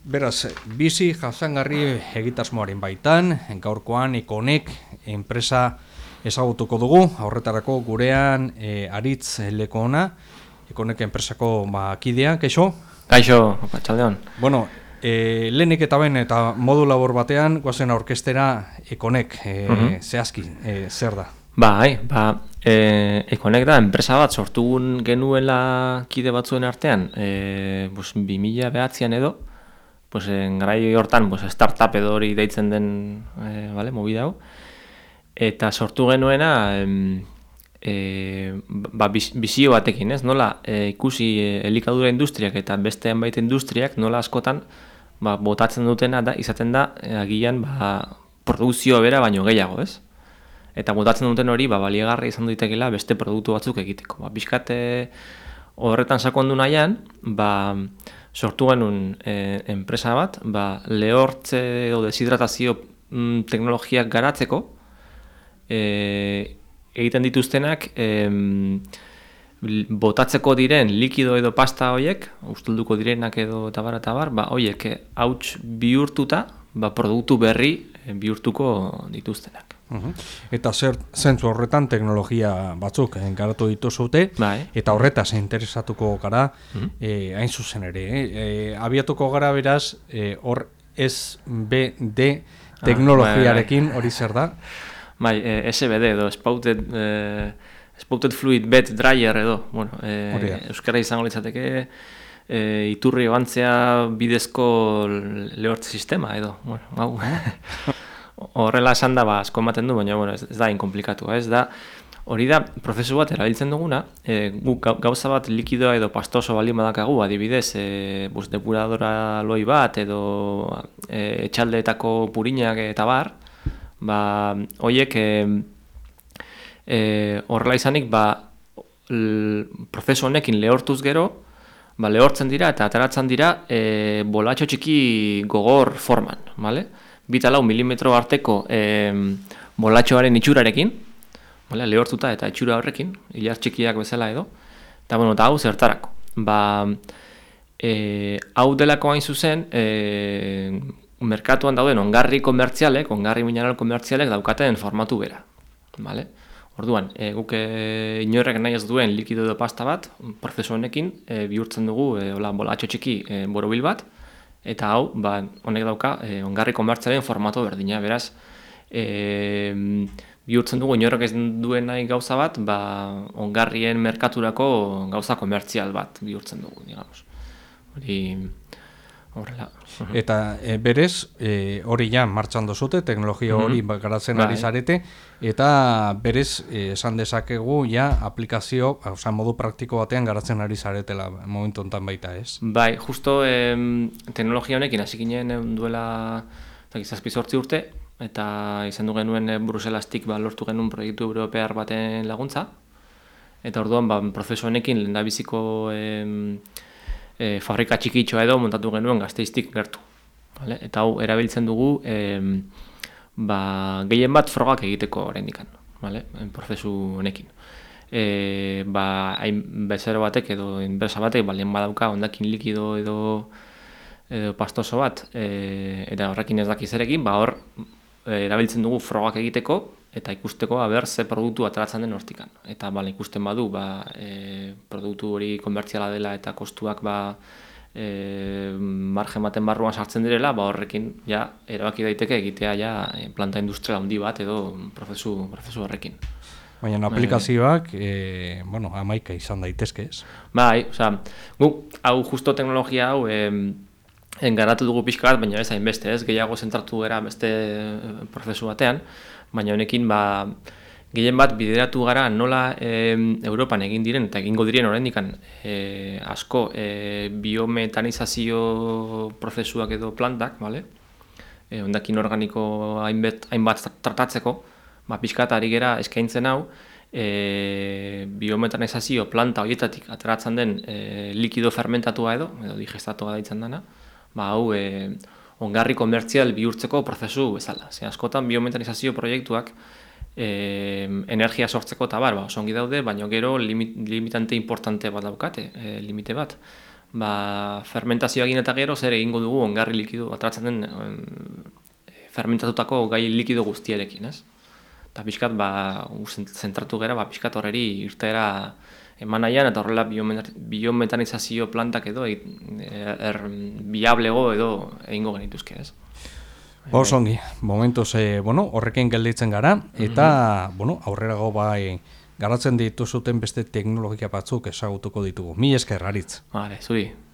Beraz, bizi jasangarri egitasmoaren baitan, gaurkoan Ikonek enpresa ezagutuko dugu, horretarako gurean Aritz Lekoona, Ikonek enpresako kidea, kaixo? Kaixo, patxaldeon. Bueno, lehenik eta ben eta modu labor batean, guazen aurkestera Ikonek, zehazki, zer da? Ikonek da, enpresa bat sortu genuela kide batzuen artean, 2009an edo, garai hortan startup edo hori deitzen den movida hau, eta sortu genuena bizio batekin, ez? Nola ikusi elikadura industriak eta beste hainbait industriak nola askotan botatzen dutena da, izaten da, agian produzio bera baino gehiago, ez? Eta botatzen duten hori baliagarri izan daitekeela beste produktu batzuk egiteko. Pixkat horretan sakondu nahian, sortu genuen enpresa bat, lehortze edo deshidratazio teknologiak garatzeko, egiten dituztenak botatzeko diren likido edo pasta horiek, ustelduko direnak edo tabar, horiek hauts bihurtuta, produktu berri bihurtuko dituztenak. Eta zentzu horretan teknologia batzuk garatu dituzute, eta horretaz interesatuko gara, hain zuzen ere. Abiatuko gara beraz, hor SBD teknologiarekin hori zer da? SBD edo Spouted Fluid Bed Dryer edo, euskara izango litzateke, iturri ebantzea bidezko lehortze sistema edo, horrela esan da asko ematen du, baina ez da inkomplikatu, ez da, hori da, prozesu bat erabiltzen duguna, gauza bat likidoa edo pastoso baldin badakagu, adibidez, depuradora loi bat edo etxaldeetako purinak eta bar, horiek horrela izanik, prozesu honekin lehortuz gero, lehortzen dira eta ateratzen dira bolatxo txiki gogor forman, bale? 2-4 milimetro arteko bolatxoaren itxurarekin, lehortuta eta itxura horrekin, hilar txikiak bezala edo, eta hau zertarako. Hau delako hain zuzen, merkatuan dauden ongarri mineral komertzialek daukaten formatu bera. Orduan, guk inorrek nahi ez duen likido edo pasta bat, prozesu honekin bihurtzen dugu bolatxo txiki borobil bat, eta hau, honek dauka, ongarri komertzialen formato berdina, beraz, bihurtzen dugu inorrek ez duen nahi gauza bat, ongarrien merkaturako gauza komertzial bat bihurtzen dugu, digamos. Hori horrela. Eta berez, hori ja martxan dozute, teknologia hori garatzen ari zarete, eta berez, esan dezakegu, ja, aplikazio, modu praktiko batean garatzen ari zaretela momentu honetan baita, ez? Bai, justo teknologia honekin hasi ginen duela 7-8 urte, eta izan du genuen Bruselastik lortu genuen proiektu europear baten laguntza, eta orduan, prozesu honekin lehendabiziko fabrika txikitxoa edo montatu genuen Gasteiztik gertu. Eta hau erabiltzen dugu gehien bat frogak egiteko oraindikan, prozesu honekin. Bezero batek edo enpresa batek lehen badauka hondakin likido edo pastoso bat, eta horrekin ez dakiz erekin, hor erabiltzen dugu frogak egiteko eta ikusteko ze produktu ateratzen den hortikan. Eta ikusten badu, produktu hori komertziala dela eta kostuak margen baten barruan sartzen direla, horrekin erabaki daiteke egitea planta industrial handi bat edo prozesu horrekin. Baina aplikazioak, amaika izan daitezke ez? Bai, guk hau justo teknologia hau garatu dugu pixka bat, baina ez hainbeste, ez? Gehiago zentratu gara beste prozesu batean, baina honekin gehien bat bideratu gara nola Europan egin diren eta egingo diren oraindikan asko biometanizazio prozesuak edo plantak, hondakin organiko hainbat tratatzeko, pixka eta ari gera eskaintzen hau biometanizazio planta horietatik ateratzen den likido fermentatua edo digestatua daitzen dena, hau ongarri komertzial bihurtzeko prozesu bezala. Askotan biometanizazio proiektuak energia sortzeko eta oso ongi daude, baina gero limitante importante bat daukate, limite bat. fermentazioa egin eta gero zer egingo dugu ongarri likido, atratzen den fermentatutako gai likido guztiarekin, ez? Eta pixkat, zentratu gara, pixkat horreri irteera eman nahian, eta horrela biometanizazio plantak edo biablego edo egingo genituzke, ez? Osongi, momentuz, horrekin gelditzen gara, eta, aurrerago garatzen dituzuten beste teknologia batzuk ezagutuko ditugu. Mi esker, Aritz. Zuri.